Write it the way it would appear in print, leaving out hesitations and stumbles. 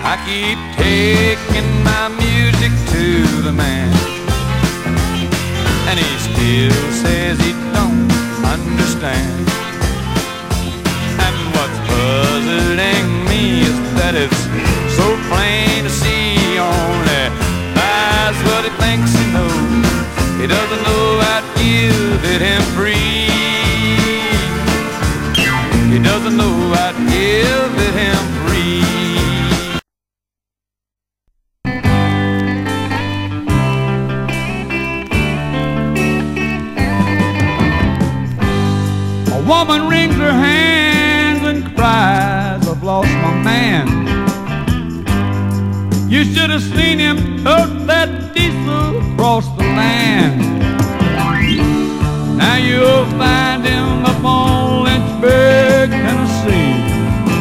I keep taking my music to the man, and he still says he don't understand. And what's puzzling me is that it's so plain to see. Only that's what he thinks he knows. He doesn't know I'd give it him free. He doesn't know I'd give it him free. A woman wrings her hands and cries, I've lost my man. You should have seen him tote that diesel across the land. Now you'll find him up on Lynchburg